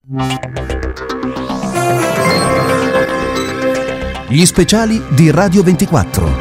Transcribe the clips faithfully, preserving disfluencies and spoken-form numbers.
Gli speciali di Radio ventiquattro.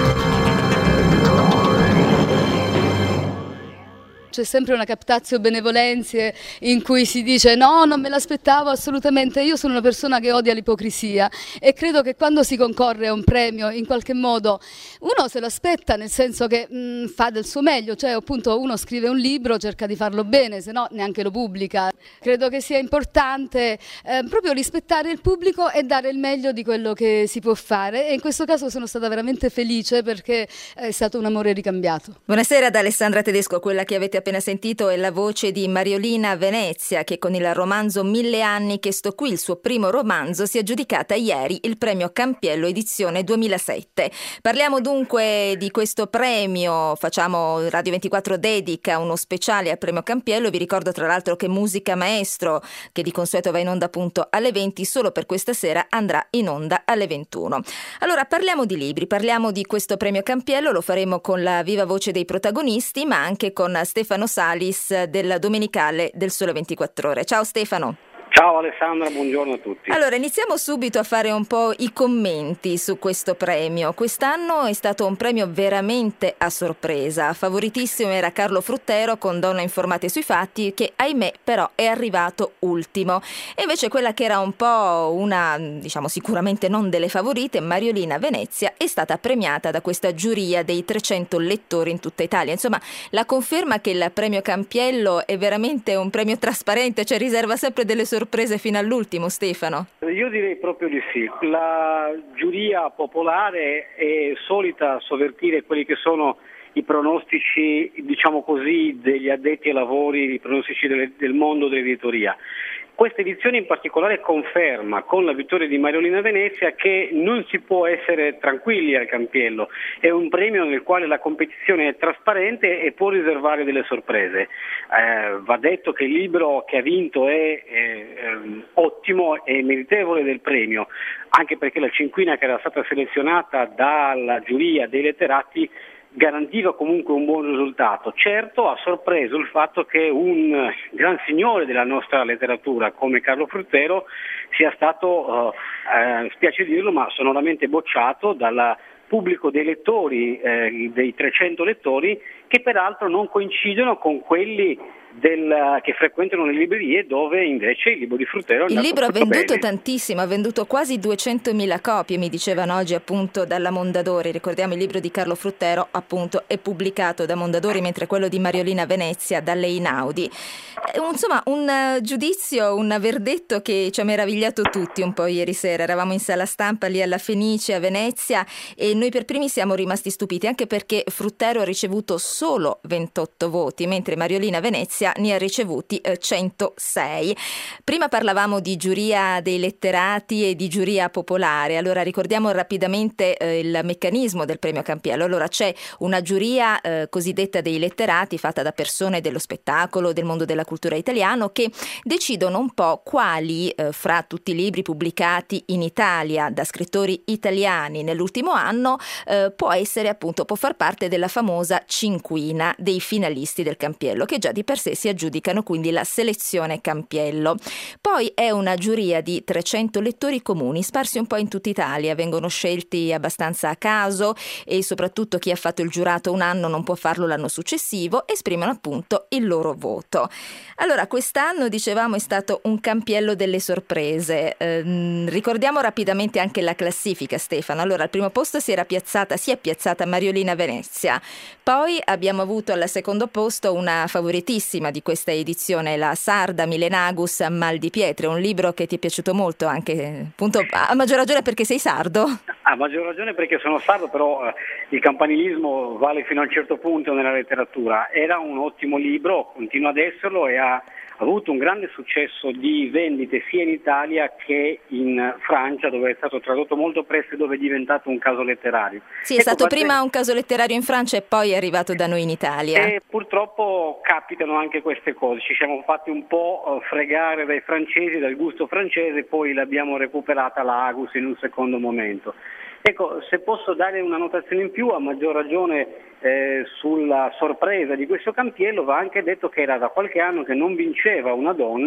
C'è sempre una captatio benevolenzie in cui si dice no, non me l'aspettavo assolutamente. Io sono una persona che odia l'ipocrisia e credo che quando si concorre a un premio in qualche modo uno se lo aspetta, nel senso che mh, fa del suo meglio, cioè appunto uno scrive un libro, cerca di farlo bene, se no neanche lo pubblica. Credo che sia importante eh, proprio rispettare il pubblico e dare il meglio di quello che si può fare, e in questo caso sono stata veramente felice perché è stato un amore ricambiato. Buonasera ad Alessandra Tedesco. Quella che avete appena sentito è la voce di Mariolina Venezia, che con il romanzo Mille anni che sto qui, il suo primo romanzo, si è aggiudicata ieri il premio Campiello edizione duemilasette. Parliamo dunque di questo premio, facciamo Radio ventiquattro dedica uno speciale al premio Campiello. Vi ricordo tra l'altro che Musica Maestro, che di consueto va in onda appunto alle venti, solo per questa sera andrà in onda alle ventuno. Allora parliamo di libri, parliamo di questo premio Campiello, lo faremo con la viva voce dei protagonisti, ma anche con Stefano Salis del Domenicale del Sole ventiquattro Ore. Ciao Stefano. Ciao Alessandra, buongiorno a tutti. Allora, iniziamo subito a fare un po' i commenti su questo premio. Quest'anno è stato un premio veramente a sorpresa. Favoritissimo era Carlo Fruttero con Donne informate sui fatti, che ahimè però è arrivato ultimo. E invece quella che era un po' una, diciamo sicuramente non delle favorite, Mariolina Venezia, è stata premiata da questa giuria dei trecento lettori in tutta Italia. Insomma, la conferma che il premio Campiello è veramente un premio trasparente, cioè riserva sempre delle sorprese sorprese fino all'ultimo, Stefano? Io direi proprio di sì. La giuria popolare è solita sovvertire quelli che sono i pronostici, diciamo così, degli addetti ai lavori, i pronostici del, del mondo dell'editoria. Questa edizione in particolare conferma con la vittoria di Mariolina Venezia che non si può essere tranquilli al Campiello. È un premio nel quale la competizione è trasparente e può riservare delle sorprese. Eh, va detto che il libro che ha vinto è eh, ehm, ottimo e meritevole del premio, anche perché la cinquina che era stata selezionata dalla giuria dei letterati garantiva comunque un buon risultato. Certo, ha sorpreso il fatto che un gran signore della nostra letteratura come Carlo Fruttero sia stato, eh, eh, spiace dirlo, ma sonoramente bocciato dal pubblico dei lettori, eh, dei trecento lettori, che peraltro non coincidono con quelli del, che frequentano le librerie, dove invece il libro di Fruttero è il libro ha venduto bene. tantissimo, ha venduto quasi duecentomila copie, mi dicevano oggi appunto dalla Mondadori. Ricordiamo il libro di Carlo Fruttero appunto è pubblicato da Mondadori, mentre quello di Mariolina Venezia dalle Einaudi. Insomma un uh, giudizio, un verdetto che ci ha meravigliato tutti un po' ieri sera. Eravamo in sala stampa lì alla Fenice a Venezia e noi per primi siamo rimasti stupiti, anche perché Fruttero ha ricevuto solo ventotto voti, mentre Mariolina Venezia ne ha ricevuti eh, centosei. Prima parlavamo di giuria dei letterati e di giuria popolare. Allora ricordiamo rapidamente eh, il meccanismo del premio Campiello. Allora c'è una giuria eh, cosiddetta dei letterati, fatta da persone dello spettacolo, del mondo della cultura italiano, che decidono un po' quali eh, fra tutti i libri pubblicati in Italia da scrittori italiani nell'ultimo anno eh, può essere appunto, può far parte della famosa cinquina dei finalisti del Campiello, che già di per sé si aggiudicano quindi la selezione Campiello. Poi è una giuria di trecento lettori comuni sparsi un po' in tutta Italia, vengono scelti abbastanza a caso e soprattutto chi ha fatto il giurato un anno non può farlo l'anno successivo, esprimono appunto il loro voto. Allora quest'anno dicevamo è stato un Campiello delle sorprese. Eh, ricordiamo rapidamente anche la classifica, Stefano. Allora al primo posto si era piazzata, si è piazzata Mariolina Venezia, poi abbiamo avuto al secondo posto una favoritissima di questa edizione, la sarda Milenagus Mal di Pietre, un libro che ti è piaciuto molto anche, appunto, a maggior ragione perché sei sardo. A maggior ragione perché sono sardo, però eh, il campanilismo vale fino a un certo punto nella letteratura. Era un ottimo libro, continua ad esserlo e ha avuto un grande successo di vendite sia in Italia che in Francia, dove è stato tradotto molto presto e dove è diventato un caso letterario. Sì, è ecco, stato parte... prima un caso letterario in Francia e poi è arrivato da noi in Italia. E purtroppo capitano anche queste cose, ci siamo fatti un po' fregare dai francesi, dal gusto francese, poi l'abbiamo recuperata l'Agus in un secondo momento. Ecco, se posso dare una notazione in più, a maggior ragione eh, sulla sorpresa di questo Campiello, va anche detto che era da qualche anno che non vinceva una donna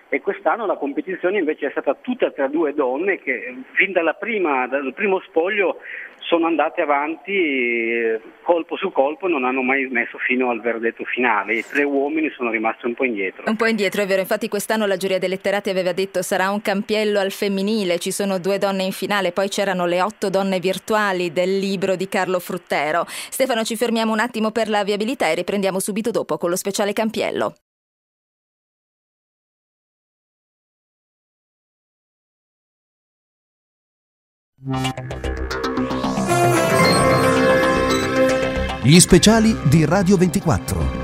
e quest'anno la competizione invece è stata tutta tra due donne che fin dalla prima, dal primo spoglio sono andate avanti eh, colpo su colpo, non hanno mai smesso fino al verdetto finale. I tre uomini sono rimasti un po' indietro. Un po' indietro, è vero, infatti quest'anno la giuria dei letterati aveva detto sarà un campiello al femminile, ci sono due donne in finale, poi c'erano le otto donne virtuali del libro di Carlo Fruttero. Stefano, ci fermiamo un attimo per la viabilità e riprendiamo subito dopo con lo speciale campiello. Gli speciali di Radio ventiquattro.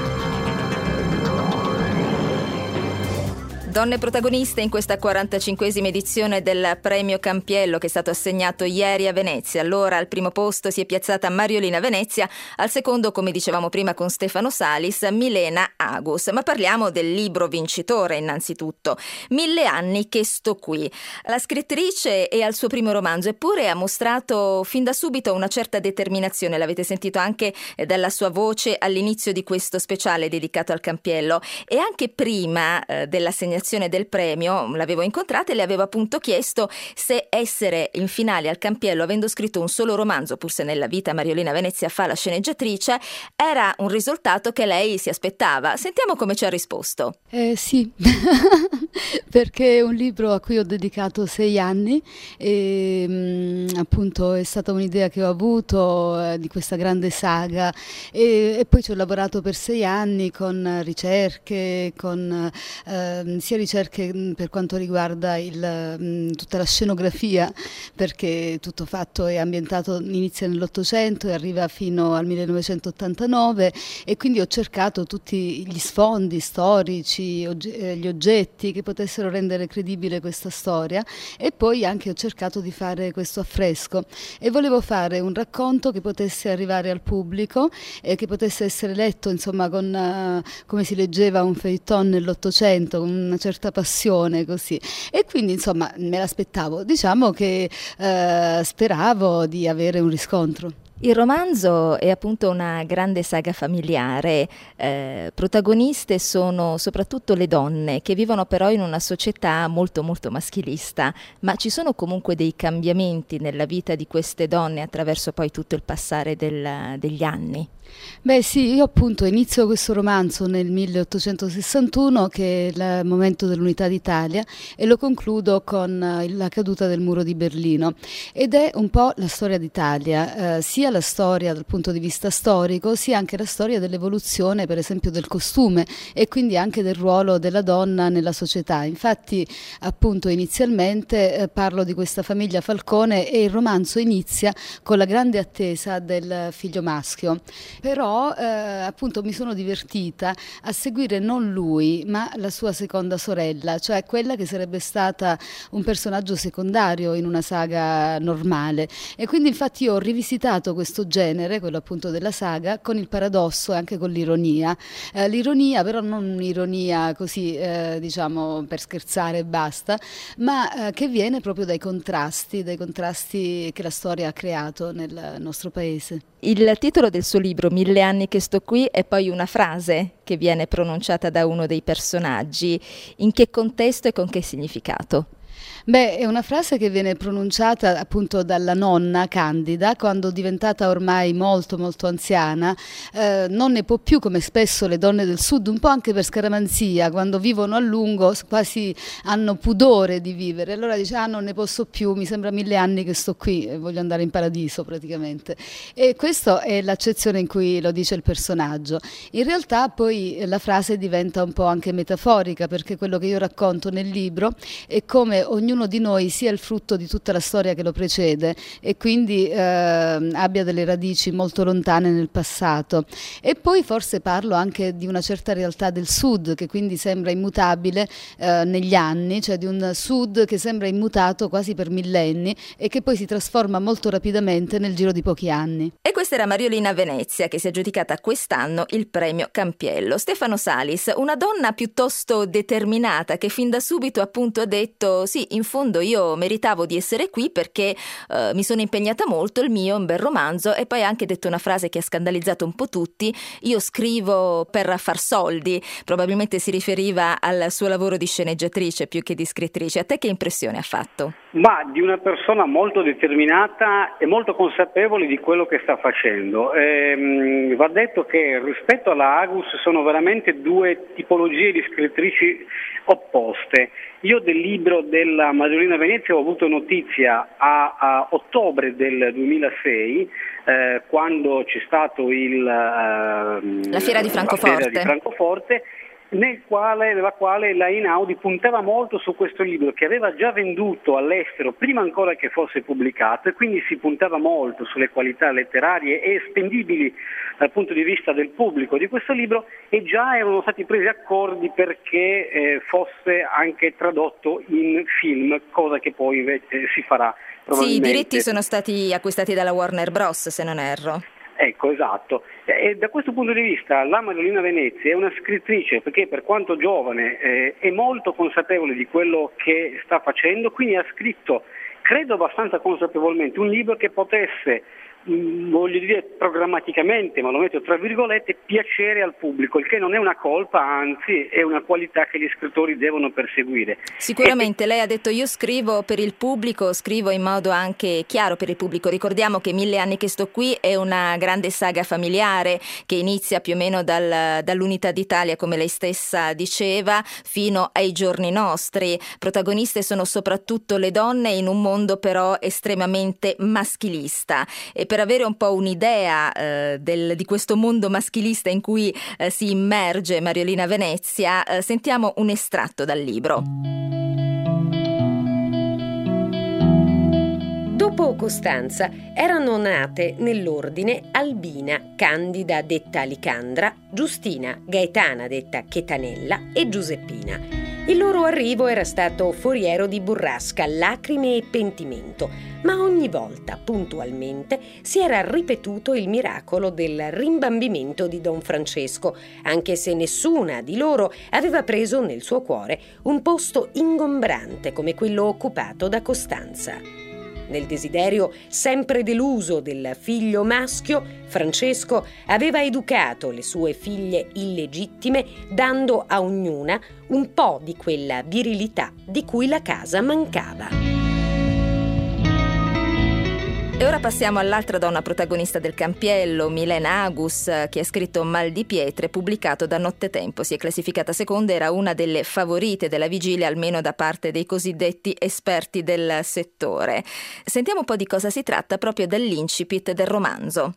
Donne protagoniste in questa quarantacinquesima edizione del premio Campiello che è stato assegnato ieri a Venezia. Allora al primo posto si è piazzata Mariolina Venezia, al secondo, come dicevamo prima con Stefano Salis, Milena Agus. Ma parliamo del libro vincitore innanzitutto. Mille anni che sto qui. La scrittrice è al suo primo romanzo, eppure ha mostrato fin da subito una certa determinazione. L'avete sentito anche dalla sua voce all'inizio di questo speciale dedicato al Campiello. E anche prima eh, dell'assegnazione del premio l'avevo incontrata e le avevo appunto chiesto se essere in finale al Campiello avendo scritto un solo romanzo, pur se nella vita Mariolina Venezia fa la sceneggiatrice, era un risultato che lei si aspettava. Sentiamo come ci ha risposto. Eh, sì, perché è un libro a cui ho dedicato sei anni e mh, appunto è stata un'idea che ho avuto eh, di questa grande saga e, e poi ci ho lavorato per sei anni con ricerche, con eh, sia ricerche per quanto riguarda il, tutta la scenografia, perché tutto fatto è ambientato, inizia nell'Ottocento e arriva fino al millenovecentottantanove, e quindi ho cercato tutti gli sfondi storici, ogge- gli oggetti che potessero rendere credibile questa storia, e poi anche ho cercato di fare questo affresco e volevo fare un racconto che potesse arrivare al pubblico e che potesse essere letto insomma con uh, come si leggeva un feuilleton nell'Ottocento, con una certa passione così, e quindi insomma me l'aspettavo, diciamo che eh, speravo di avere un riscontro. Il romanzo è appunto una grande saga familiare, eh, protagoniste sono soprattutto le donne che vivono però in una società molto molto maschilista, ma ci sono comunque dei cambiamenti nella vita di queste donne attraverso poi tutto il passare del, degli anni. Beh sì, io appunto inizio questo romanzo nel milleottocentosessantuno, che è il momento dell'unità d'Italia, e lo concludo con la caduta del muro di Berlino, ed è un po' la storia d'Italia, eh, sia la storia dal punto di vista storico, sia anche la storia dell'evoluzione per esempio del costume e quindi anche del ruolo della donna nella società. Infatti appunto inizialmente eh, parlo di questa famiglia Falcone e il romanzo inizia con la grande attesa del figlio maschio. Però eh, appunto mi sono divertita a seguire non lui ma la sua seconda sorella, cioè quella che sarebbe stata un personaggio secondario in una saga normale, e quindi infatti io ho rivisitato questo genere, quello appunto della saga, con il paradosso e anche con l'ironia. Eh, l'ironia però non un'ironia così eh, diciamo per scherzare e basta, ma eh, che viene proprio dai contrasti, dai contrasti che la storia ha creato nel nostro paese. Il titolo del suo libro, Mille anni che sto qui, è poi una frase che viene pronunciata da uno dei personaggi. In che contesto e con che significato? Beh, è una frase che viene pronunciata appunto dalla nonna Candida quando, diventata ormai molto molto anziana, eh, non ne può più, come spesso le donne del sud, un po' anche per scaramanzia, quando vivono a lungo quasi hanno pudore di vivere, allora dice ah non ne posso più, mi sembra mille anni che sto qui e voglio andare in paradiso praticamente, e questa è l'accezione in cui lo dice il personaggio. In realtà poi la frase diventa un po' anche metaforica, perché quello che io racconto nel libro è come ognuno di noi sia il frutto di tutta la storia che lo precede e quindi eh, abbia delle radici molto lontane nel passato. E poi forse parlo anche di una certa realtà del sud, che quindi sembra immutabile eh, negli anni, cioè di un sud che sembra immutato quasi per millenni e che poi si trasforma molto rapidamente nel giro di pochi anni. E questa era Mariolina Venezia, che si è aggiudicata quest'anno il premio Campiello. Stefano Salis, una donna piuttosto determinata che fin da subito appunto ha detto sì, in fondo io meritavo di essere qui perché eh, mi sono impegnata molto, il mio è un bel romanzo, e poi ha anche detto una frase che ha scandalizzato un po' tutti: io scrivo per far soldi. Probabilmente si riferiva al suo lavoro di sceneggiatrice più che di scrittrice. A te che impressione ha fatto? Ma di una persona molto determinata e molto consapevole di quello che sta facendo. Ehm, va detto che rispetto alla Agus sono veramente due tipologie di scrittrici opposte. Io del libro della Mariolina Venezia ho avuto notizia a, a ottobre del duemilasei, eh, quando c'è stato il, eh, la fiera di Francoforte. La fiera di Francoforte, nel quale, nella quale la Einaudi puntava molto su questo libro che aveva già venduto all'estero prima ancora che fosse pubblicato, e quindi si puntava molto sulle qualità letterarie e spendibili dal punto di vista del pubblico di questo libro, e già erano stati presi accordi perché eh, fosse anche tradotto in film, cosa che poi invece si farà probabilmente. Sì, i diritti sono stati acquistati dalla Warner Bros, se non erro. Ecco, esatto. E da questo punto di vista la Mariolina Venezia è una scrittrice perché, per quanto giovane, eh, è molto consapevole di quello che sta facendo, quindi ha scritto, credo abbastanza consapevolmente, un libro che potesse, mh, voglio dire programmaticamente, ma lo metto tra virgolette, piacere al pubblico, il che non è una colpa, anzi è una qualità che gli scrittori devono perseguire. Sicuramente, lei ha detto: io scrivo per il pubblico, scrivo in modo anche chiaro per il pubblico. Ricordiamo che Mille anni che sto qui è una grande saga familiare che inizia più o meno dal, dall'Unità d'Italia, come lei stessa diceva, fino ai giorni nostri. Protagoniste sono soprattutto le donne in un mondo però estremamente maschilista, e per avere un po' un'idea eh, del, di questo mondo maschilista in cui eh, si immerge Mariolina Venezia, eh, sentiamo un estratto dal libro. Dopo Costanza erano nate nell'ordine Albina, Candida detta Licandra, Giustina, Gaetana detta Chetanella e Giuseppina. Il loro arrivo era stato foriero di burrasca, lacrime e pentimento, ma ogni volta, puntualmente, si era ripetuto il miracolo del rimbambimento di Don Francesco, anche se nessuna di loro aveva preso nel suo cuore un posto ingombrante come quello occupato da Costanza. Nel desiderio sempre deluso del figlio maschio, Francesco aveva educato le sue figlie illegittime, dando a ognuna un po' di quella virilità di cui la casa mancava. E ora passiamo all'altra donna protagonista del Campiello, Milena Agus, che ha scritto Mal di pietre, pubblicato da Nottetempo. Si è classificata seconda, era una delle favorite della vigilia, almeno da parte dei cosiddetti esperti del settore. Sentiamo un po' di cosa si tratta proprio dall'incipit del romanzo.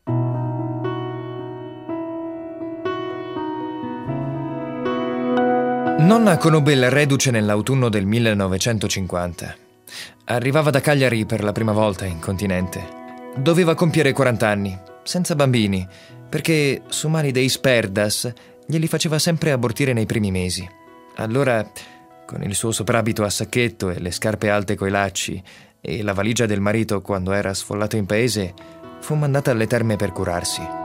Nonna conobbe il reduce nell'autunno del millenovecentocinquanta. Arrivava da Cagliari per la prima volta in continente. Doveva compiere quaranta anni, senza bambini, perché su mali dei Sperdas glieli faceva sempre abortire nei primi mesi. Allora, con il suo soprabito a sacchetto e le scarpe alte coi lacci e la valigia del marito quando era sfollato in paese, fu mandata alle terme per curarsi.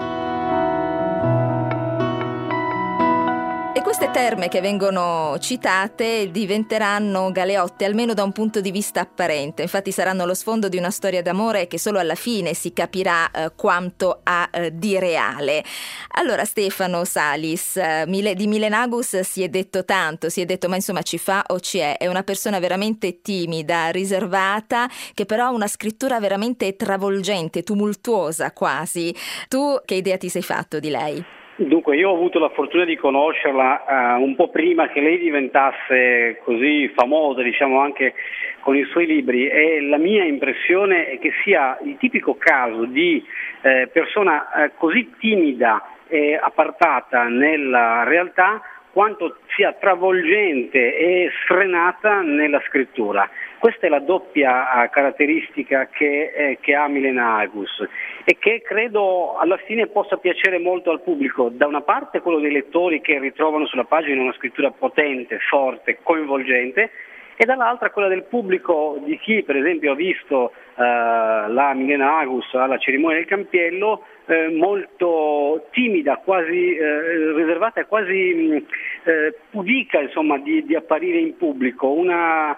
Queste terme che vengono citate diventeranno galeotte, almeno da un punto di vista apparente. Infatti saranno lo sfondo di una storia d'amore che solo alla fine si capirà eh, quanto ha eh, di reale. Allora, Stefano Salis, eh, di Milena Agus si è detto tanto, si è detto ma insomma ci fa o ci è. È una persona veramente timida, riservata, che però ha una scrittura veramente travolgente, tumultuosa quasi. Tu che idea ti sei fatto di lei? Dunque, io ho avuto la fortuna di conoscerla uh, un po' prima che lei diventasse così famosa, diciamo, anche con i suoi libri, e la mia impressione è che sia il tipico caso di eh, persona eh, così timida e appartata nella realtà quanto sia travolgente e sfrenata nella scrittura. Questa è la doppia caratteristica che, eh, che ha Milena Agus e che credo alla fine possa piacere molto al pubblico. Da una parte quello dei lettori che ritrovano sulla pagina una scrittura potente, forte, coinvolgente, e dall'altra quella del pubblico, di chi per esempio ha visto eh, la Milena Agus alla cerimonia del Campiello, eh, molto timida, quasi eh, riservata, quasi eh, pudica insomma di, di apparire in pubblico, una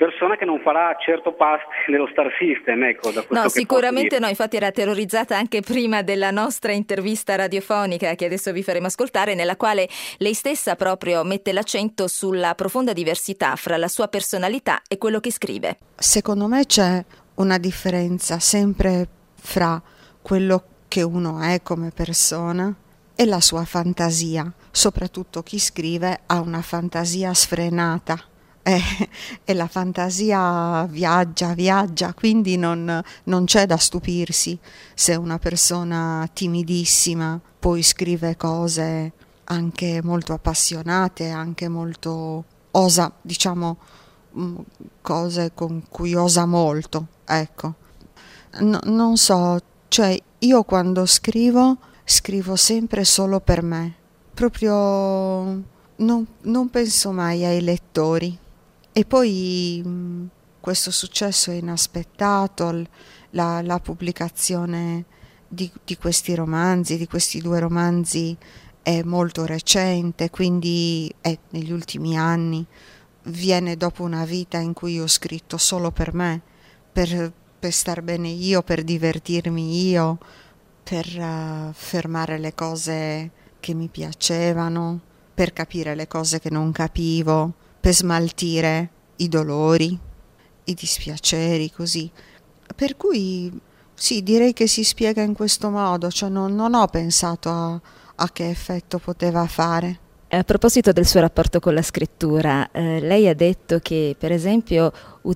persona che non farà certo parte dello star system, ecco, da questo No, che sicuramente no, infatti era terrorizzata anche prima della nostra intervista radiofonica che adesso vi faremo ascoltare, nella quale lei stessa proprio mette l'accento sulla profonda diversità fra la sua personalità e quello che scrive. Secondo me c'è una differenza sempre fra quello che uno è come persona e la sua fantasia. Soprattutto chi scrive ha una fantasia sfrenata. E, e la fantasia viaggia, viaggia, quindi non, non c'è da stupirsi se una persona timidissima poi scrive cose anche molto appassionate, anche molto osa, diciamo, cose con cui osa molto, ecco. No, non so, cioè io quando scrivo, scrivo sempre solo per me, proprio non, non penso mai ai lettori. E poi mh, questo successo è inaspettato, la, la pubblicazione di, di questi romanzi, di questi due romanzi è molto recente, quindi è negli ultimi anni, viene dopo una vita in cui ho scritto solo per me, per, per star bene io, per divertirmi io, per uh, fermare le cose che mi piacevano, per capire le cose che non capivo, per smaltire i dolori, i dispiaceri, così. Per cui sì, direi che si spiega in questo modo, cioè non, non ho pensato a, a che effetto poteva fare. A proposito del suo rapporto con la scrittura, eh, lei ha detto che per esempio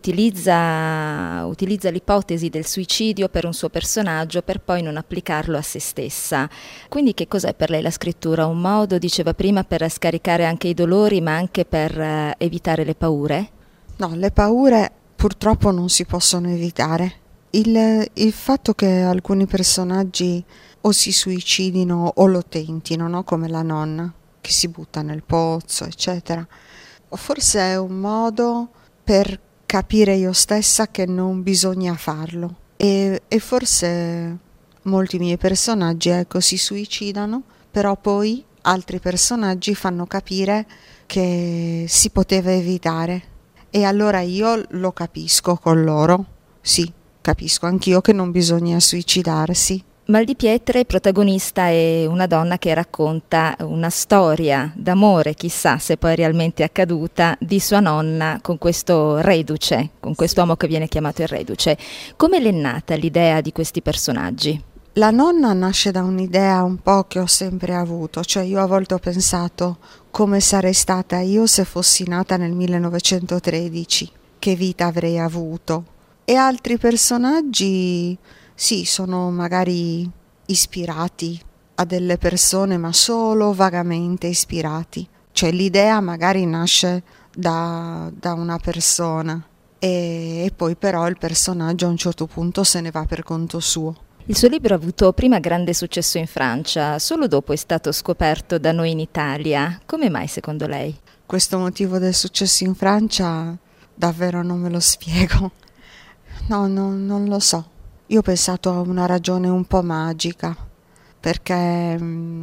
utilizza, utilizza l'ipotesi del suicidio per un suo personaggio per poi non applicarlo a se stessa. Quindi che cos'è per lei la scrittura? Un modo, diceva prima, per scaricare anche i dolori ma anche per eh, evitare le paure? No, le paure purtroppo non si possono evitare. Il, il fatto che alcuni personaggi o si suicidino o lo tentino, no? Come la nonna che si butta nel pozzo, eccetera. Forse è un modo per capire io stessa che non bisogna farlo. E, e forse molti miei personaggi, ecco, si suicidano, però poi altri personaggi fanno capire che si poteva evitare. E allora io lo capisco con loro. Sì, capisco anch'io che non bisogna suicidarsi. Mal di Pietre, protagonista, è una donna che racconta una storia d'amore, chissà se poi è realmente accaduta, di sua nonna con questo reduce, con quest'uomo che viene chiamato il reduce. Come l'è nata l'idea di questi personaggi? La nonna nasce da un'idea un po' che ho sempre avuto, cioè io a volte ho pensato come sarei stata io se fossi nata nel millenovecentotredici, che vita avrei avuto. E altri personaggi... sì, sono magari ispirati a delle persone, ma solo vagamente ispirati. Cioè l'idea magari nasce da, da una persona e, e poi però il personaggio a un certo punto se ne va per conto suo. Il suo libro ha avuto prima grande successo in Francia, solo dopo è stato scoperto da noi in Italia. Come mai secondo lei? Questo motivo del successo in Francia davvero non me lo spiego. No, no, non lo so. Io ho pensato a una ragione un po' magica, perché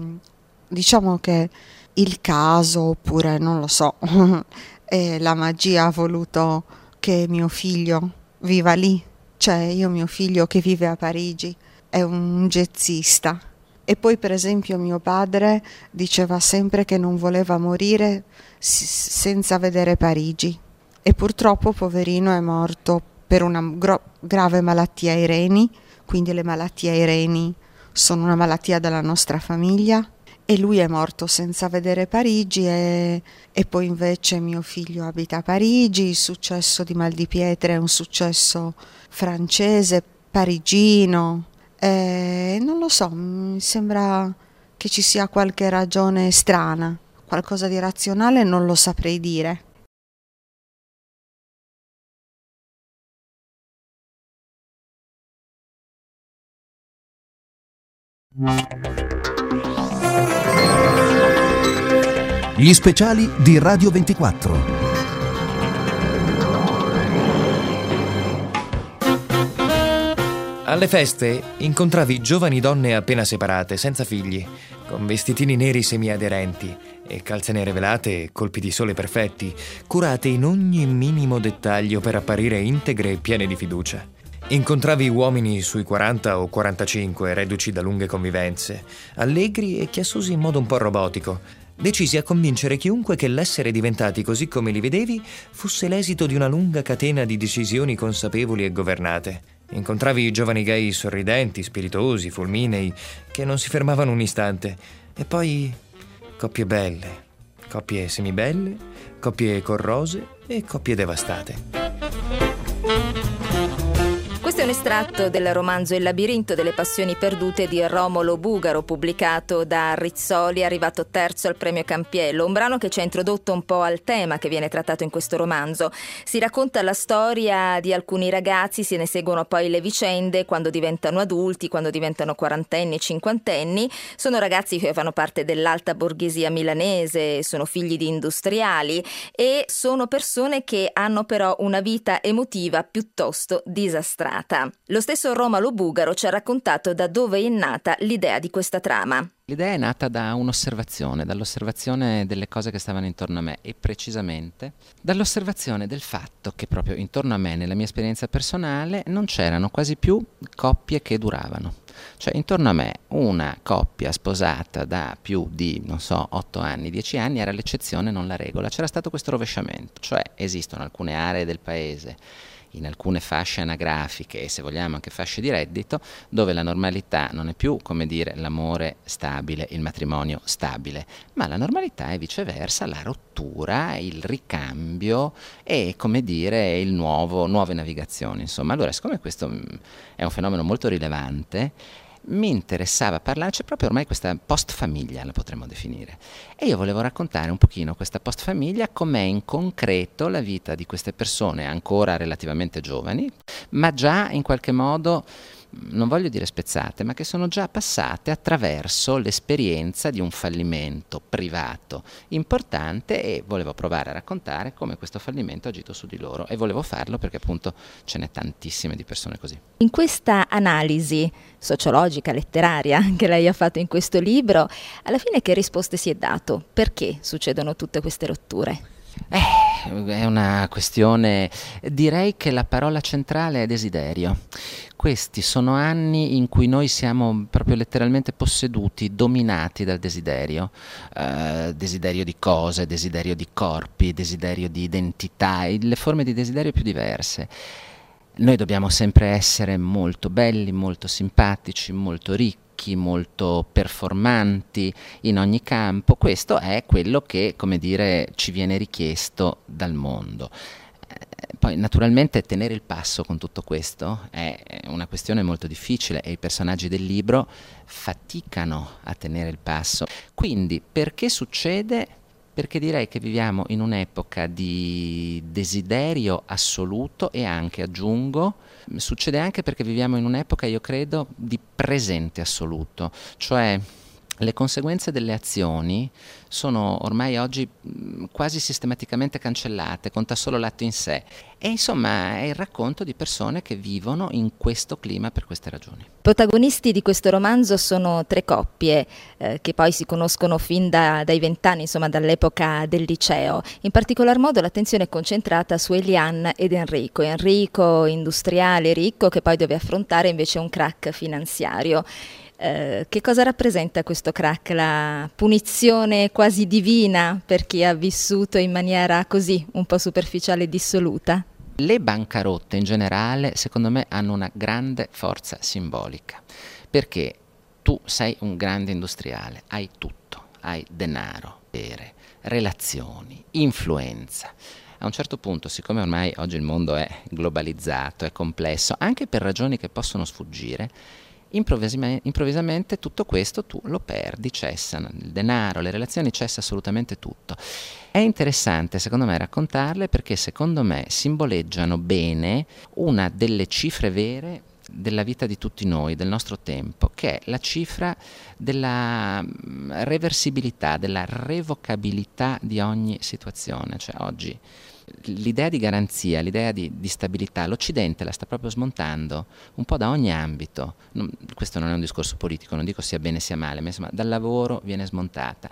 diciamo che il caso, oppure non lo so, e la magia ha voluto che mio figlio viva lì. Cioè io mio figlio che vive a Parigi è un jazzista. E poi per esempio mio padre diceva sempre che non voleva morire s- senza vedere Parigi. E purtroppo poverino è morto per una gro- grave malattia ai reni, quindi le malattie ai reni sono una malattia della nostra famiglia, e lui è morto senza vedere Parigi e, e poi invece mio figlio abita a Parigi. Il successo di Mal di Pietre è un successo francese, parigino, e non lo so, mi sembra che ci sia qualche ragione strana, qualcosa di razionale non lo saprei dire. Gli speciali di Radio ventiquattro. Alle feste incontravi giovani donne appena separate, senza figli, con vestitini neri semiaderenti e calze nere velate, colpi di sole perfetti, curate in ogni minimo dettaglio per apparire integre e piene di fiducia. Incontravi uomini sui quaranta o quarantacinque, reduci da lunghe convivenze, allegri e chiassosi in modo un po' robotico, decisi a convincere chiunque che l'essere diventati così come li vedevi fosse l'esito di una lunga catena di decisioni consapevoli e governate. Incontravi giovani gay sorridenti, spiritosi, fulminei, che non si fermavano un istante. E poi coppie belle, coppie semibelle, coppie corrose e coppie devastate. Questo è un estratto del romanzo Il labirinto delle passioni perdute di Romolo Bugaro, pubblicato da Rizzoli, arrivato terzo al premio Campiello, un brano che ci ha introdotto un po' al tema che viene trattato in questo romanzo. Si racconta la storia di alcuni ragazzi, se ne seguono poi le vicende quando diventano adulti, quando diventano quarantenni, cinquantenni. Sono ragazzi che fanno parte dell'alta borghesia milanese, sono figli di industriali e sono persone che hanno però una vita emotiva piuttosto disastrata. Lo stesso Romolo Bugaro ci ha raccontato da dove è nata l'idea di questa trama. L'idea è nata da un'osservazione, dall'osservazione delle cose che stavano intorno a me e precisamente dall'osservazione del fatto che proprio intorno a me, nella mia esperienza personale, non c'erano quasi più coppie che duravano. Cioè intorno a me una coppia sposata da più di, non so, otto anni, dieci anni era l'eccezione, non la regola. C'era stato questo rovesciamento, cioè esistono alcune aree del paese, in alcune fasce anagrafiche e se vogliamo anche fasce di reddito, dove la normalità non è più, come dire, l'amore stabile, il matrimonio stabile, ma la normalità è viceversa la rottura, il ricambio e, come dire, il nuovo, nuove navigazioni, insomma. Allora, siccome questo è un fenomeno molto rilevante, mi interessava parlare, c'è proprio ormai questa post-famiglia, la potremmo definire, e io volevo raccontare un pochino questa post-famiglia, com'è in concreto la vita di queste persone ancora relativamente giovani, ma già in qualche modo, non voglio dire spezzate, ma che sono già passate attraverso l'esperienza di un fallimento privato importante e volevo provare a raccontare come questo fallimento ha agito su di loro e volevo farlo perché appunto ce n'è tantissime di persone così. In questa analisi sociologica, letteraria che lei ha fatto in questo libro, alla fine che risposte si è dato? Perché succedono tutte queste rotture? Eh, è una questione, direi che la parola centrale è desiderio. Questi sono anni in cui noi siamo proprio letteralmente posseduti, dominati dal desiderio, eh, desiderio di cose, desiderio di corpi, desiderio di identità, e le forme di desiderio più diverse. Noi dobbiamo sempre essere molto belli, molto simpatici, molto ricchi, molto performanti in ogni campo. Questo è quello che, come dire, ci viene richiesto dal mondo. Poi naturalmente tenere il passo con tutto questo è una questione molto difficile e i personaggi del libro faticano a tenere il passo. Quindi perché succede? Perché direi che viviamo in un'epoca di desiderio assoluto e anche, aggiungo, succede anche perché viviamo in un'epoca, io credo, di presente assoluto, cioè le conseguenze delle azioni sono ormai oggi quasi sistematicamente cancellate, conta solo l'atto in sé. E insomma è il racconto di persone che vivono in questo clima per queste ragioni. Protagonisti di questo romanzo sono tre coppie eh, che poi si conoscono fin da, dai vent'anni, insomma dall'epoca del liceo. In particolar modo l'attenzione è concentrata su Eliane ed Enrico. Enrico industriale ricco che poi deve affrontare invece un crack finanziario. Eh, che cosa rappresenta questo crack? La punizione quasi divina per chi ha vissuto in maniera così un po' superficiale e dissoluta? Le bancarotte in generale, secondo me, hanno una grande forza simbolica, perché tu sei un grande industriale, hai tutto, hai denaro, potere, relazioni, influenza. A un certo punto, siccome ormai oggi il mondo è globalizzato, è complesso, anche per ragioni che possono sfuggire, Improvvisamente, improvvisamente tutto questo tu lo perdi, cessa il denaro, le relazioni, cessa assolutamente tutto. È interessante secondo me raccontarle perché secondo me simboleggiano bene una delle cifre vere della vita di tutti noi, del nostro tempo, che è la cifra della reversibilità, della revocabilità di ogni situazione. Cioè oggi l'idea di garanzia, l'idea di, di stabilità, l'Occidente la sta proprio smontando un po' da ogni ambito. Non, questo non è un discorso politico, non dico sia bene sia male, ma insomma dal lavoro viene smontata.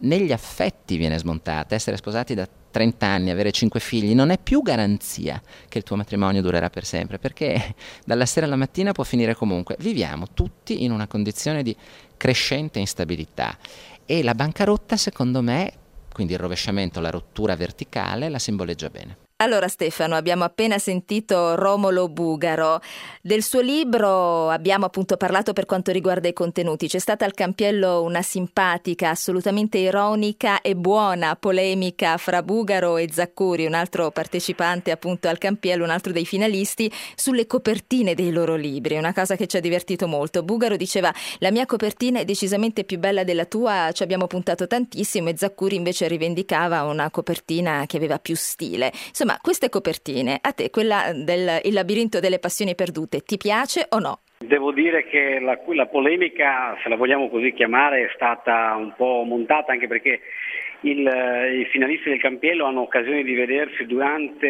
negli affetti viene smontata. Essere sposati da trenta anni, avere cinque figli, non è più garanzia che il tuo matrimonio durerà per sempre, perché dalla sera alla mattina può finire comunque. Viviamo tutti in una condizione di crescente instabilità e la bancarotta, secondo me, quindi il rovesciamento, la rottura verticale, la simboleggia bene. Allora Stefano, abbiamo appena sentito Romolo Bugaro. Del suo libro abbiamo appunto parlato per quanto riguarda i contenuti. C'è stata al Campiello una simpatica, assolutamente ironica e buona polemica fra Bugaro e Zaccuri, un altro partecipante appunto al Campiello, un altro dei finalisti, sulle copertine dei loro libri. Una cosa che ci ha divertito molto. Bugaro diceva: la mia copertina è decisamente più bella della tua, ci abbiamo puntato tantissimo, e Zaccuri invece rivendicava una copertina che aveva più stile. Insomma, queste copertine, a te quella del Il labirinto delle passioni perdute, ti piace o no? Devo dire che la, la polemica, se la vogliamo così chiamare, è stata un po' montata, anche perché il, i finalisti del Campiello hanno occasione di vedersi durante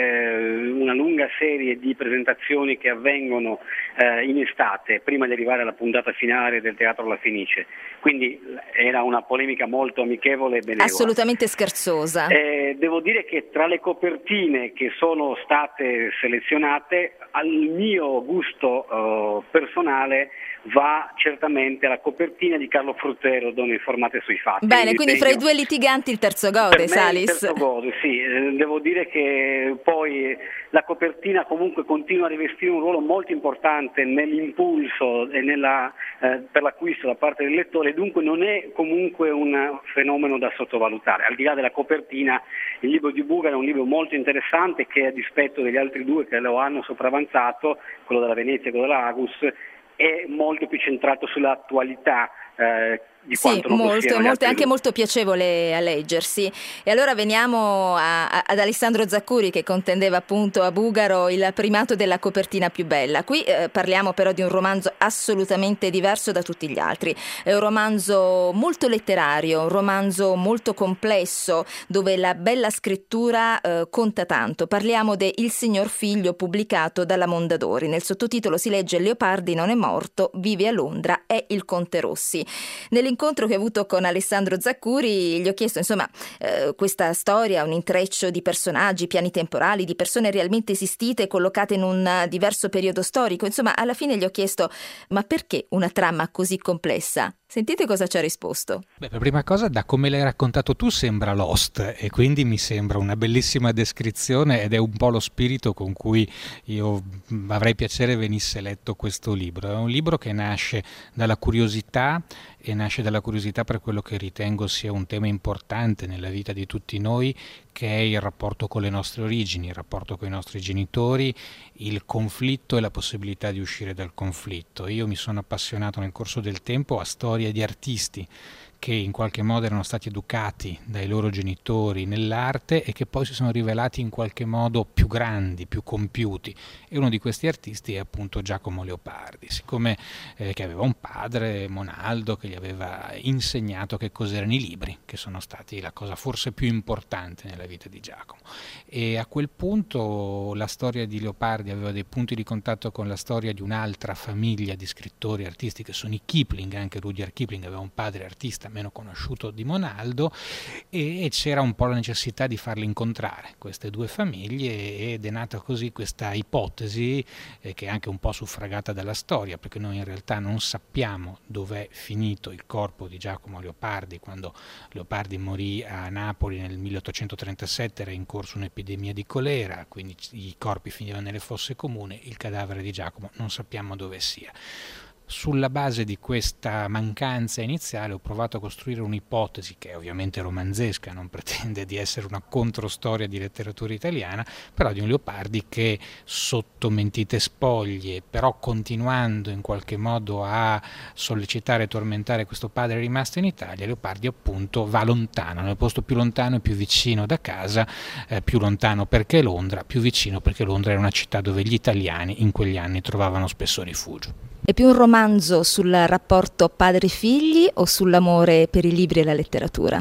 eh, una lunga serie di presentazioni che avvengono eh, in estate, prima di arrivare alla puntata finale del Teatro La Fenice. Quindi era una polemica molto amichevole e benevola. Assolutamente scherzosa. Eh, devo dire che tra le copertine che sono state selezionate, al mio gusto eh, personale va certamente la copertina di Carlo Fruttero, Donne informate sui fatti. Bene, quindi fra i due litiganti il terzo gode, per me Salis. Il terzo gode, sì. Eh, devo dire che poi la copertina comunque continua a rivestire un ruolo molto importante nell'impulso e nella, eh, per l'acquisto da parte del lettore, dunque non è comunque un fenomeno da sottovalutare. Al di là della copertina, il libro di Bugaro è un libro molto interessante che, a dispetto degli altri due che lo hanno sopravanzato, quello della Venezia e quello della Agus, è molto più centrato sull'attualità eh, di sì, quanto non molto, molto, è anche due. molto piacevole a leggersi. E allora veniamo a, a, ad Alessandro Zaccuri, che contendeva appunto a Bugaro il primato della copertina più bella. Qui eh, parliamo però di un romanzo assolutamente diverso da tutti gli altri. È un romanzo molto letterario, un romanzo molto complesso, dove la bella scrittura eh, conta tanto. Parliamo de Il signor Figlio, pubblicato dalla Mondadori. Nel sottotitolo si legge: Leopardi non è morto, vive a Londra, è il Conte Rossi. Nell'incontro che ho avuto con Alessandro Zaccuri gli ho chiesto, insomma, eh, questa storia, un intreccio di personaggi, piani temporali, di persone realmente esistite collocate in un diverso periodo storico. Insomma, alla fine gli ho chiesto: ma perché una trama così complessa? Sentite cosa ci ha risposto. Beh, per prima cosa, da come l'hai raccontato tu, sembra Lost, e quindi mi sembra una bellissima descrizione, ed è un po' lo spirito con cui io avrei piacere venisse letto questo libro. È un libro che nasce dalla curiosità, e nasce dalla curiosità per quello che ritengo sia un tema importante nella vita di tutti noi, che è il rapporto con le nostre origini, il rapporto con i nostri genitori, il conflitto e la possibilità di uscire dal conflitto. Io mi sono appassionato nel corso del tempo a storie di artisti che in qualche modo erano stati educati dai loro genitori nell'arte e che poi si sono rivelati in qualche modo più grandi, più compiuti. E uno di questi artisti è appunto Giacomo Leopardi, siccome eh, che aveva un padre, Monaldo, che gli aveva insegnato che cos'erano i libri, che sono stati la cosa forse più importante nella vita di Giacomo. E a quel punto la storia di Leopardi aveva dei punti di contatto con la storia di un'altra famiglia di scrittori artisti, che sono i Kipling. Anche Rudyard Kipling aveva un padre artista meno conosciuto di Monaldo, e c'era un po' la necessità di farli incontrare queste due famiglie, ed è nata così questa ipotesi eh, che è anche un po' suffragata dalla storia, perché noi in realtà non sappiamo dov'è finito il corpo di Giacomo Leopardi. Quando Leopardi morì a Napoli nel milleottocentotrentasette era in corso un'epidemia di colera, quindi i corpi finivano nelle fosse comuni. Il cadavere di Giacomo non sappiamo dove sia. Sulla base di questa mancanza iniziale ho provato a costruire un'ipotesi che è ovviamente romanzesca, non pretende di essere una controstoria di letteratura italiana, però di un Leopardi che, sotto mentite spoglie, però continuando in qualche modo a sollecitare e tormentare questo padre rimasto in Italia, Leopardi appunto va lontano, nel posto più lontano e più vicino da casa, eh, più lontano perché Londra, più vicino perché Londra era una città dove gli italiani in quegli anni trovavano spesso rifugio. È più un romanzo sul rapporto padri-figli o sull'amore per i libri e la letteratura?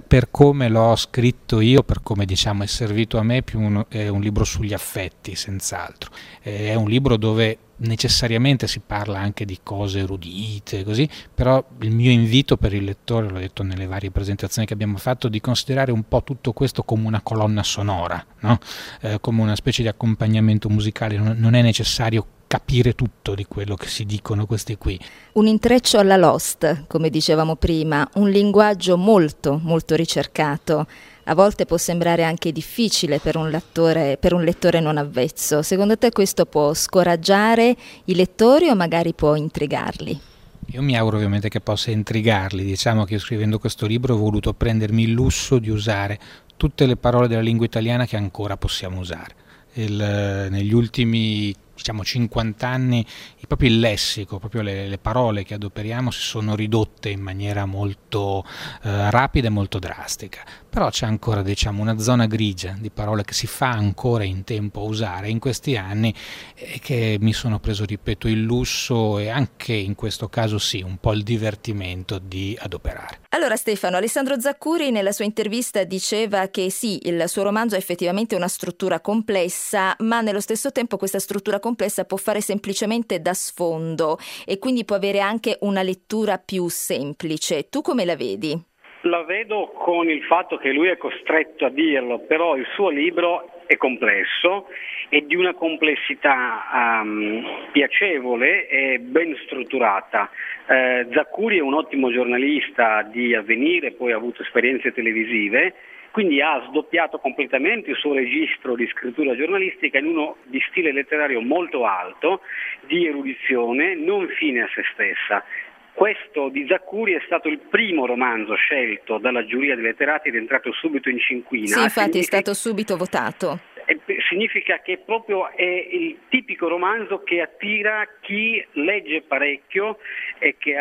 per come l'ho scritto io, per come diciamo è servito a me, più un, è un libro sugli affetti, senz'altro. È un libro dove necessariamente si parla anche di cose erudite, così, però il mio invito per il lettore, l'ho detto nelle varie presentazioni che abbiamo fatto, di considerare un po' tutto questo come una colonna sonora, no? Eh, come una specie di accompagnamento musicale. Non, non è necessario capire tutto di quello che si dicono questi qui. Un intreccio alla Lost, come dicevamo prima, un linguaggio molto, molto ricercato. A volte può sembrare anche difficile per un lettore, per un lettore non avvezzo. Secondo te questo può scoraggiare i lettori o magari può intrigarli? Io mi auguro ovviamente che possa intrigarli. Diciamo che io, scrivendo questo libro, ho voluto prendermi il lusso di usare tutte le parole della lingua italiana che ancora possiamo usare. Il, negli ultimi diciamo cinquanta anni proprio il lessico, proprio le, le parole che adoperiamo si sono ridotte in maniera molto eh, rapida e molto drastica, però c'è ancora diciamo una zona grigia di parole che si fa ancora in tempo a usare in questi anni e che mi sono preso, ripeto, il lusso e anche in questo caso sì, un po' il divertimento di adoperare. Allora Stefano, Alessandro Zaccuri nella sua intervista diceva che sì, il suo romanzo ha effettivamente una struttura complessa, ma nello stesso tempo questa struttura complessa può fare semplicemente da sfondo e quindi può avere anche una lettura più semplice. Tu come la vedi? La vedo con il fatto che lui è costretto a dirlo, però il suo libro è complesso e di una complessità um, piacevole e ben strutturata. Eh, Zaccuri è un ottimo giornalista di Avvenire, poi ha avuto esperienze televisive, quindi ha sdoppiato completamente il suo registro di scrittura giornalistica in uno di stile letterario molto alto, di erudizione, non fine a se stessa. Questo di Zaccuri è stato il primo romanzo scelto dalla giuria dei letterati ed è entrato subito in cinquina. Sì, infatti significa, è stato subito votato. Significa che proprio è il tipico romanzo che attira chi legge parecchio e che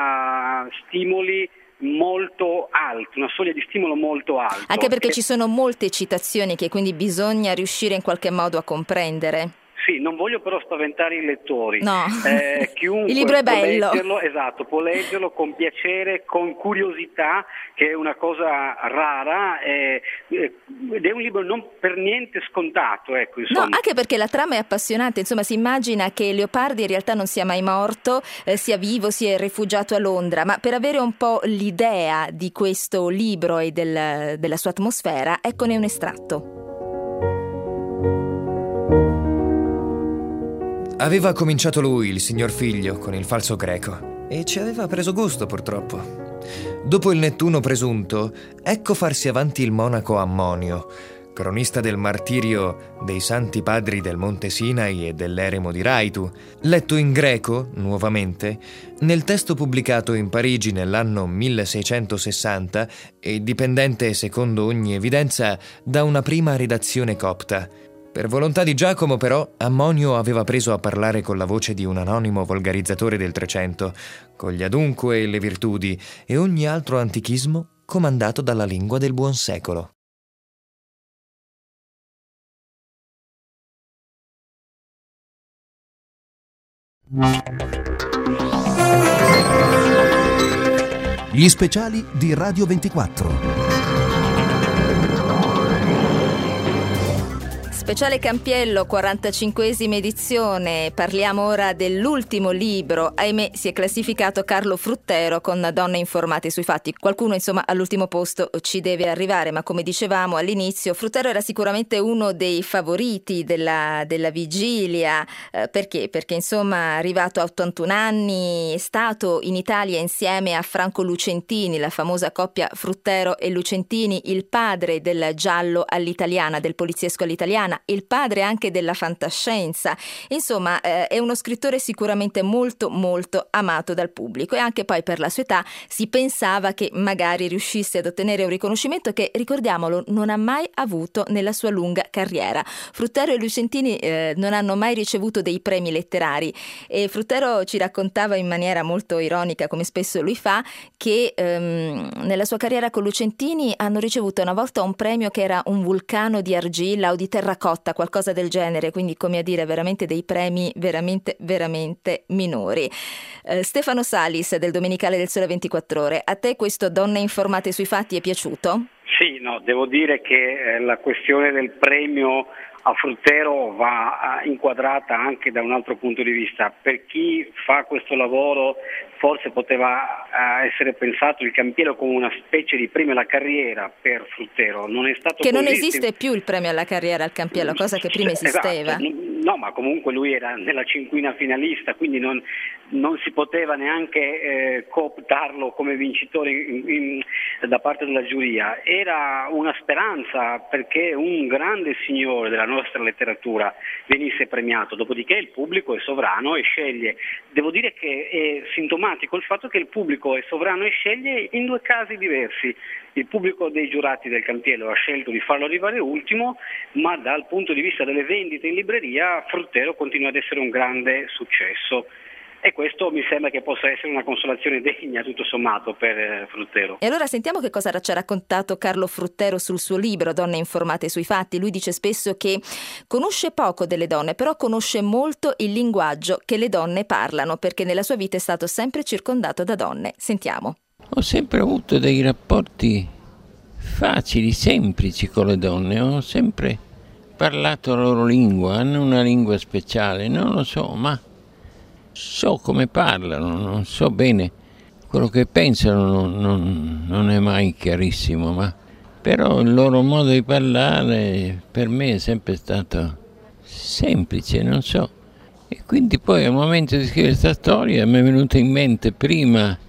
ha uh, stimoli molto alti, una soglia di stimolo molto alta. Anche perché e... ci sono molte citazioni che quindi bisogna riuscire in qualche modo a comprendere. Sì, non voglio però spaventare i lettori. No, eh, chiunque il libro è può bello. Leggerlo, esatto, può leggerlo con piacere, con curiosità, che è una cosa rara, eh, ed è un libro non per niente scontato. Ecco, insomma. No, anche perché la trama è appassionante, insomma si immagina che Leopardi in realtà non sia mai morto, eh, sia vivo, sia rifugiato a Londra, ma per avere un po' l'idea di questo libro e del, della sua atmosfera, eccone un estratto. Aveva cominciato lui, il signor Figlio, con il falso greco, e ci aveva preso gusto, purtroppo. Dopo il Nettuno presunto, ecco farsi avanti il monaco Ammonio, cronista del martirio dei santi padri del Monte Sinai e dell'eremo di Raitu, letto in greco, nuovamente, nel testo pubblicato in Parigi nell'anno milleseicentosessanta e dipendente, secondo ogni evidenza, da una prima redazione copta. Per volontà di Giacomo, però, Ammonio aveva preso a parlare con la voce di un anonimo volgarizzatore del Trecento, con gli adunque e le virtudi e ogni altro antichismo comandato dalla lingua del buon secolo. Gli speciali di Radio ventiquattro. Speciale Campiello, quarantacinquesima edizione. Parliamo ora dell'ultimo libro. Ahimè, si è classificato Carlo Fruttero con Donne informate sui fatti. Qualcuno, insomma, all'ultimo posto ci deve arrivare, ma come dicevamo all'inizio, Fruttero era sicuramente uno dei favoriti della, della vigilia. Eh, perché? Perché, insomma, arrivato a ottantuno anni, è stato in Italia insieme a Franco Lucentini, la famosa coppia Fruttero e Lucentini, il padre del giallo all'italiana, del poliziesco all'italiana, il padre anche della fantascienza. Insomma, eh, è uno scrittore sicuramente molto molto amato dal pubblico e anche poi per la sua età si pensava che magari riuscisse ad ottenere un riconoscimento che, ricordiamolo, non ha mai avuto nella sua lunga carriera. Fruttero e Lucentini eh, non hanno mai ricevuto dei premi letterari e Fruttero ci raccontava in maniera molto ironica, come spesso lui fa, che ehm, nella sua carriera con Lucentini hanno ricevuto una volta un premio che era un vulcano di argilla o di terracotta, Cotta, qualcosa del genere, quindi come a dire veramente dei premi veramente, veramente minori. Eh, Stefano Salis del Domenicale del Sole ventiquattro Ore, a te questo Donne informate sui fatti è piaciuto? Sì, no, devo dire che eh, la questione del premio a Fruttero va eh, inquadrata anche da un altro punto di vista. Per chi fa questo lavoro forse poteva eh, essere pensato il Campiello come una specie di premio alla carriera per Fruttero. Non è stato che così. Non esiste più il premio alla carriera al Campiello, cosa che prima esisteva. Esatto. No, ma comunque lui era nella cinquina finalista, quindi non, non si poteva neanche eh, cooptarlo come vincitore in, in, da parte della giuria. Era una speranza perché un grande signore della nostra letteratura venisse premiato, dopodiché il pubblico è sovrano e sceglie. Devo dire che è sintomatico il fatto che il pubblico è sovrano e sceglie in due casi diversi. Il pubblico dei giurati del Campiello ha scelto di farlo arrivare ultimo, ma dal punto di vista delle vendite in libreria Fruttero continua ad essere un grande successo. E questo mi sembra che possa essere una consolazione degna, tutto sommato, per Fruttero. E allora sentiamo che cosa ci ha raccontato Carlo Fruttero sul suo libro Donne informate sui fatti. Lui dice spesso che conosce poco delle donne, però conosce molto il linguaggio che le donne parlano, perché nella sua vita è stato sempre circondato da donne. Sentiamo. Ho sempre avuto dei rapporti facili, semplici con le donne, ho sempre parlato la loro lingua, hanno una lingua speciale, non lo so, ma so come parlano, non so bene quello che pensano, non, non, non è mai chiarissimo, ma però il loro modo di parlare per me è sempre stato semplice, non so. E quindi poi al momento di scrivere questa storia mi è venuta in mente prima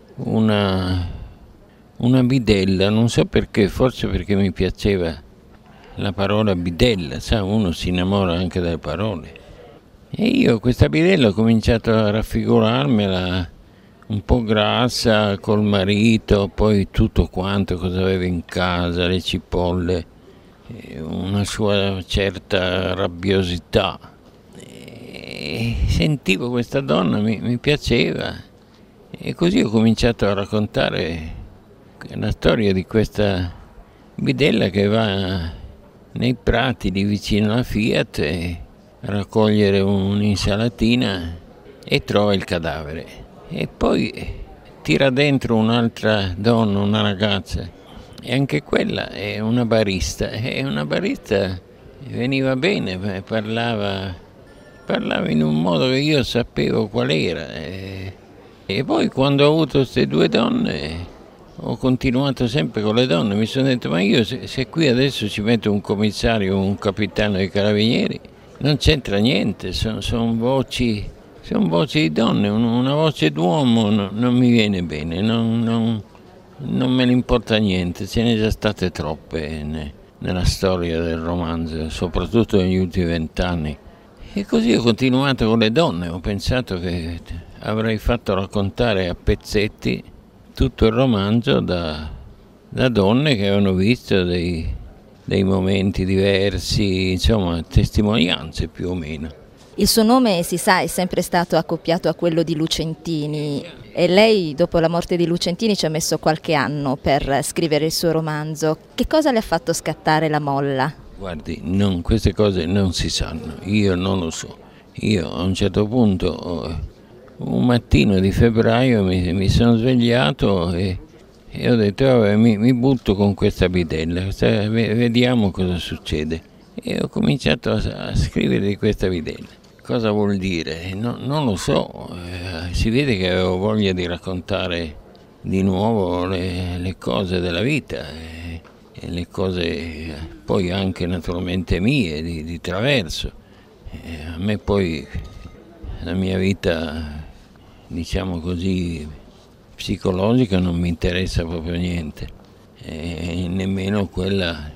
una, una bidella, non so perché, forse perché mi piaceva la parola bidella, sa, uno si innamora anche dalle parole. E io questa bidella ho cominciato a raffigurarmela un po' grassa col marito, poi tutto quanto cosa aveva in casa, le cipolle, una sua certa rabbiosità. E sentivo questa donna, mi, mi piaceva. E così ho cominciato a raccontare la storia di questa bidella che va nei prati lì vicino alla Fiat e a raccogliere un'insalatina e trova il cadavere. E poi tira dentro un'altra donna, una ragazza, e anche quella è una barista. E una barista veniva bene, parlava, parlava in un modo che io sapevo qual era. E, E poi quando ho avuto queste due donne ho continuato sempre con le donne, mi sono detto ma io se, se qui adesso ci metto un commissario o un capitano dei carabinieri non c'entra niente, sono, sono voci, sono voci di donne, una voce d'uomo no, non mi viene bene, non, non, non me ne importa niente, ce ne già state troppe ne, nella storia del romanzo, soprattutto negli ultimi vent'anni. E così ho continuato con le donne, ho pensato che avrei fatto raccontare a pezzetti tutto il romanzo da, da donne che avevano visto dei, dei momenti diversi, insomma testimonianze più o meno. Il suo nome, si sa, è sempre stato accoppiato a quello di Lucentini e lei dopo la morte di Lucentini ci ha messo qualche anno per scrivere il suo romanzo. Che cosa le ha fatto scattare la molla? Guardi, non, queste cose non si sanno, io non lo so. Io a un certo punto, un mattino di febbraio, mi, mi sono svegliato e, e ho detto vabbè, mi, mi butto con questa bidella, vediamo cosa succede. E ho cominciato a, a scrivere di questa bidella. Cosa vuol dire? No, non lo so, eh, si vede che avevo voglia di raccontare di nuovo le, le cose della vita. Eh. E le cose poi anche naturalmente mie, di, di traverso. E a me poi la mia vita, diciamo così, psicologica non mi interessa proprio niente, e nemmeno quella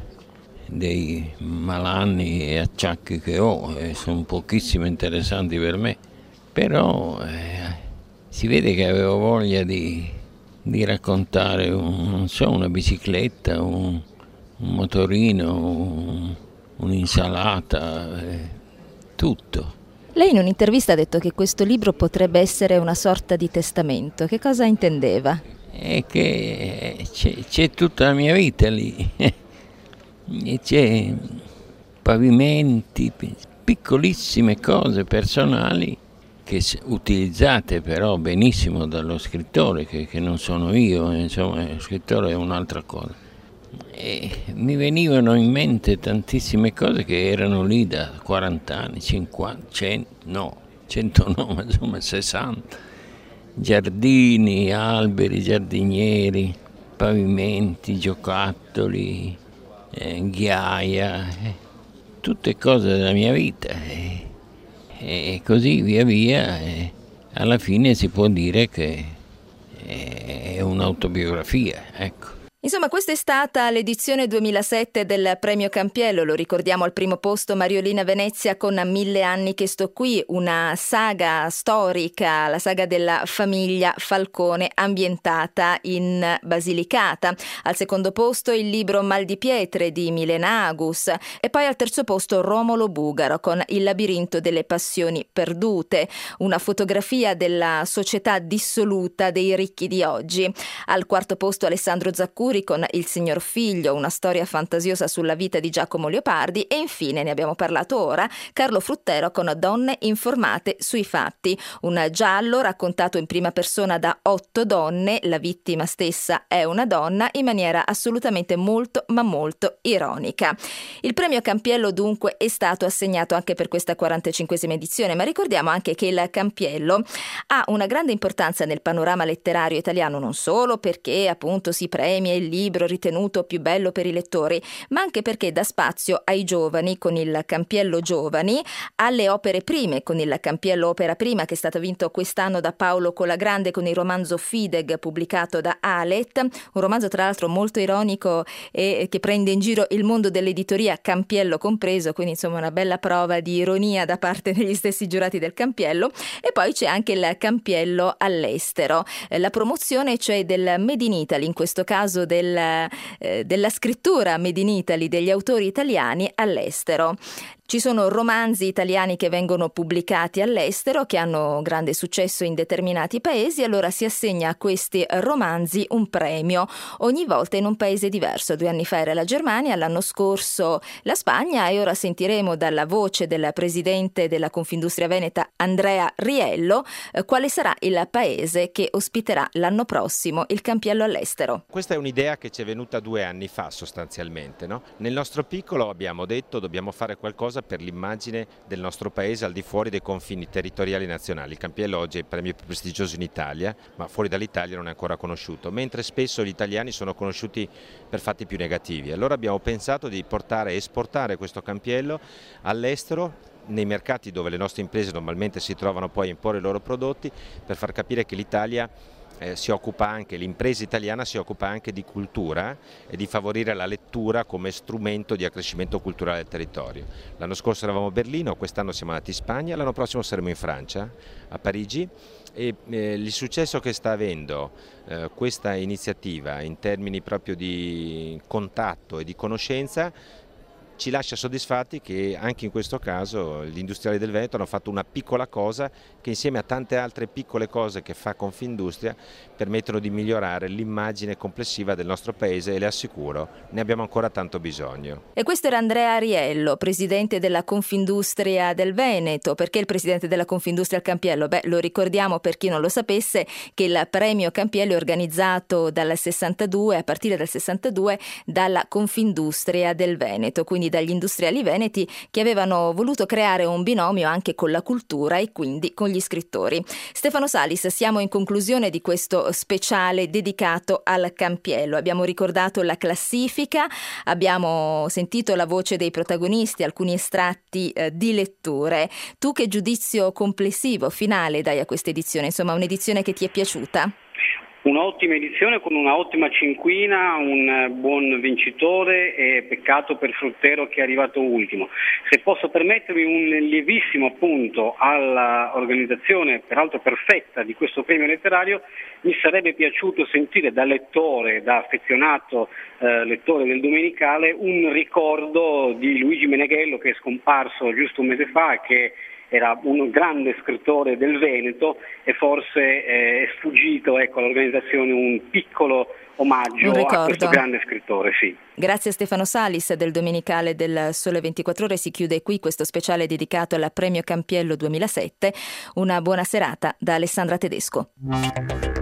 dei malanni e acciacchi che ho, e sono pochissimo interessanti per me, però eh, si vede che avevo voglia di, di raccontare un, non so, una bicicletta, un, un motorino, un, un'insalata, eh, tutto. Lei in un'intervista ha detto che questo libro potrebbe essere una sorta di testamento. Che cosa intendeva? È che c'è, c'è tutta la mia vita lì. E c'è pavimenti, piccolissime cose personali che utilizzate però benissimo dallo scrittore, che, che non sono io, insomma, lo scrittore è un'altra cosa. E mi venivano in mente tantissime cose che erano lì da quaranta anni, cinquanta, cento, no, cento no, ma insomma sessanta. Giardini, alberi, giardinieri, pavimenti, giocattoli, eh, ghiaia, eh, tutte cose della mia vita. Eh. E così via via, e alla fine si può dire che è un'autobiografia, ecco. Insomma, questa è stata l'edizione duemilasette del Premio Campiello. Lo ricordiamo, al primo posto Mariolina Venezia con Mille anni che sto qui, una saga storica, la saga della famiglia Falcone ambientata in Basilicata. Al secondo posto il libro Mal di pietre di Milena Agus, e poi al terzo posto Romolo Bugaro con Il labirinto delle passioni perdute, una fotografia della società dissoluta dei ricchi di oggi. Al quarto posto Alessandro Zaccuri con Il signor Figlio, una storia fantasiosa sulla vita di Giacomo Leopardi, e infine, ne abbiamo parlato ora, Carlo Fruttero con Donne informate sui fatti, un giallo raccontato in prima persona da otto donne, la vittima stessa è una donna, in maniera assolutamente molto ma molto ironica. Il premio Campiello dunque è stato assegnato anche per questa quarantacinquesima edizione, ma ricordiamo anche che il Campiello ha una grande importanza nel panorama letterario italiano, non solo perché appunto si premia il libro ritenuto più bello per i lettori, ma anche perché dà spazio ai giovani con il Campiello Giovani, alle opere prime con il Campiello Opera Prima, che è stato vinto quest'anno da Paolo Colagrande con il romanzo Fideg pubblicato da Alet, un romanzo tra l'altro molto ironico e che prende in giro il mondo dell'editoria, Campiello compreso, quindi insomma una bella prova di ironia da parte degli stessi giurati del Campiello. E poi c'è anche il Campiello all'estero, la promozione cioè del Made in Italy, in questo caso del, eh, della scrittura Made in Italy degli autori italiani all'estero. Ci sono romanzi italiani che vengono pubblicati all'estero, che hanno grande successo in determinati paesi, allora si assegna a questi romanzi un premio, ogni volta in un paese diverso. Due anni fa era la Germania, l'anno scorso la Spagna, e ora sentiremo dalla voce del presidente della Confindustria Veneta, Andrea Riello, eh, quale sarà il paese che ospiterà l'anno prossimo il Campiello all'estero. Questa è un'idea che ci è venuta due anni fa sostanzialmente, no? Nel nostro piccolo abbiamo detto dobbiamo fare qualcosa per l'immagine del nostro paese al di fuori dei confini territoriali nazionali. Il Campiello oggi è il premio più prestigioso in Italia, ma fuori dall'Italia non è ancora conosciuto, mentre spesso gli italiani sono conosciuti per fatti più negativi. Allora abbiamo pensato di portare e esportare questo Campiello all'estero, nei mercati dove le nostre imprese normalmente si trovano poi a imporre i loro prodotti, per far capire che l'Italia Eh, si occupa anche, l'impresa italiana si occupa anche di cultura e di favorire la lettura come strumento di accrescimento culturale del territorio. L'anno scorso eravamo a Berlino, quest'anno siamo andati in Spagna, l'anno prossimo saremo in Francia, a Parigi, e eh, il successo che sta avendo eh, questa iniziativa in termini proprio di contatto e di conoscenza ci lascia soddisfatti che anche in questo caso gli industriali del Veneto hanno fatto una piccola cosa che insieme a tante altre piccole cose che fa Confindustria permettono di migliorare l'immagine complessiva del nostro paese, e le assicuro, ne abbiamo ancora tanto bisogno. E questo era Andrea Riello, presidente della Confindustria del Veneto. Perché il presidente della Confindustria al Campiello? Beh, lo ricordiamo per chi non lo sapesse che il premio Campiello è organizzato dal sessantadue, a partire dal sessantadue, dalla Confindustria del Veneto, quindi dagli industriali veneti che avevano voluto creare un binomio anche con la cultura e quindi con gli scrittori. Stefano Salis, siamo in conclusione di questo speciale dedicato al Campiello. Abbiamo ricordato la classifica, abbiamo sentito la voce dei protagonisti, alcuni estratti eh, di letture. Tu che giudizio complessivo, finale dai a questa edizione? Insomma, un'edizione che ti è piaciuta? Un'ottima edizione con una ottima cinquina, un buon vincitore, e peccato per Fruttero che è arrivato ultimo. Se posso permettermi un lievissimo appunto all'organizzazione, peraltro perfetta, di questo premio letterario, mi sarebbe piaciuto sentire da lettore, da affezionato eh, lettore del Domenicale, un ricordo di Luigi Meneghello, che è scomparso giusto un mese fa, che era un grande scrittore del Veneto e forse eh, è sfuggito, ecco, all'organizzazione un piccolo omaggio a questo grande scrittore, sì. Grazie a Stefano Salis del Domenicale del Sole ventiquattro Ore. Si chiude qui questo speciale dedicato al Premio Campiello duemilasette. Una buona serata da Alessandra Tedesco.